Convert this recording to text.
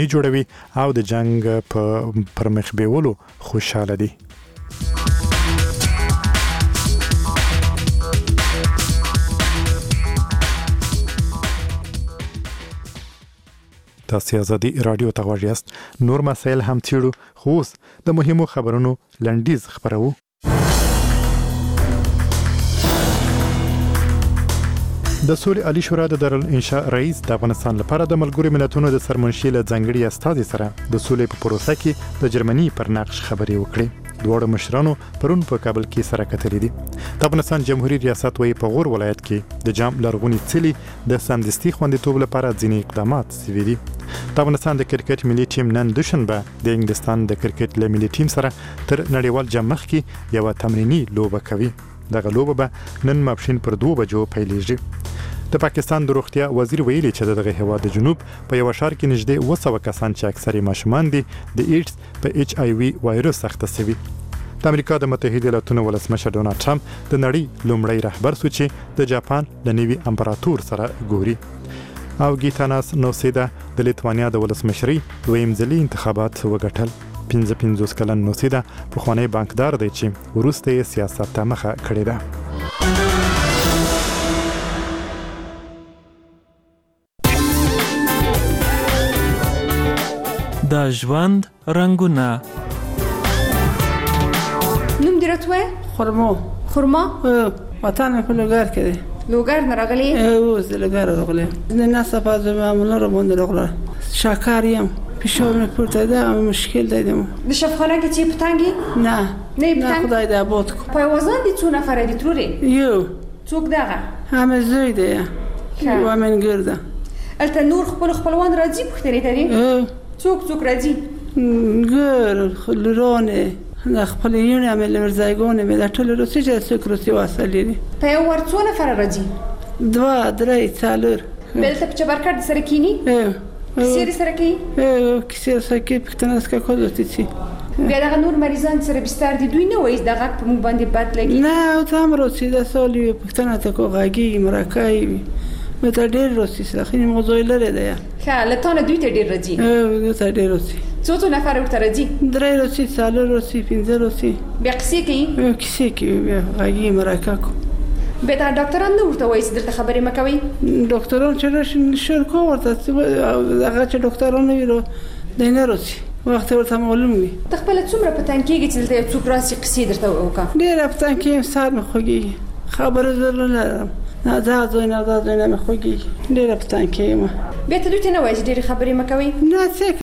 جوړوي او د جنگ پر مخ بیولو خوشاله دي. تاسو ازادي رادیو ته غواړئ. نور مسایل هم تیړو خو د مهمو خبرونو لنډیز خبرو. د سولې عالی شورا د دارالانشاء رئیس د افغانستان لپاره د ملګرو ملتونو د سرمنشي له ځانګړي استازي سره د سولې په پروسه کې د جرمني پر نقش خبرې وکړې. دوه مشرانو پرون په کابل کې سره کتلې دي. د افغانستان جمهوریت ریاست وایي په غور ولایت کې د جام لرغونی څلي د سمدستي خوندیتوب لپاره ځینې اقدامات شوي دي. د افغانستان د کرکټ ملي ټیم نن دوشنبه د انګلستان د کرکټ له ملي ټیم سره تر نړیوال جام مخکې یو تمرینی لوبه کوي. دغه لوبه به نن ماپښین پر 2 بجو پیلېږي. د پاکستان د روغتیا وزیر ویلي چې دغه هیواد د جنوب په یو ښار کې نږدې 200 کسان چې اکثره ماشومان دي د ایډز په HIV وایرس اخته شوي. د امریکا د متحده ایالاتونو ولسمشر ډونالد ټرمپ د نړۍ لومړی رهبر شو چې د جاپان د نوي امپراتور سره ګوري. او ګیتاناس نوسیدا د لیتوانیا د ولسمشرۍ دویم ځلي انتخابات وګټل. 55 کلن نوسیدا پخوانی بانکدار دی چې وروسته یې سیاست ته مخه کړې ده. د ژوند رنگونه. نوم دې راتوي؟ خرما وطن په لوګر کې دی. لوګر نه راغلی؟ زه لوګر راغلی. نه صفه معامله را باندې راغله. شکر یم فشار مې پورته ده او مشکل دیدم. د شفاخانه کې چې پتنګي؟ نه خدای دې آباد کو. په وزن دي څو نفر دي تروري؟ یو. څوک دغه؟ همه زوی دی. و من ګرده. الته نور خپلوان راځي پښتنې لري؟ څوک راځي؟ ګر لرونه نه خپل یونه عمل مرزایګونه مې د ټول روسي چې څوک روسي واسلې دي. په یو ور څو نفر راځي؟ 2 3 4. بلته په چبرکټ سره کینی؟ کیسې سره کی؟ کیسې سره کی پښتنه سکه کوځتي سي. بیا دغه نور مریضان سره بستر دي دوی نه وایي دغه په مونږ باندې بد لګي؟ نه او تام روسي د سولې پښتنه ته کوغاګي مرکای مې ته ډېر روسي سره خني موضوع لري دی. ښه لته دوی ته ډېر راځي؟ دوی ته ډېر روسي. څو نفر ورته راځي؟ 3 روسي 4 روسي 5 روسي. بیا کیسې کوي؟ کیسې کوي بیا غاګي مرکا کو. به دا ډاکټران نو ورته وایي چې دلته خبرې مکوي؟ ډاکټران چې شر کو ورته هغه چې ډاکټران ویلو دینه روسي وخت ورته معلوم وي. ته خپل څومره پتن کېږي چې دلته څوک راسي قصې درته وکړه؟ ډېر پتن کې سر مې خوږي خبره زره نه نه دا ځای نه مې خوږي ډېر پتن کې ما. بیا ته دوی ته نه وایي چې ډېرې خبرې مکوي؟ نه څه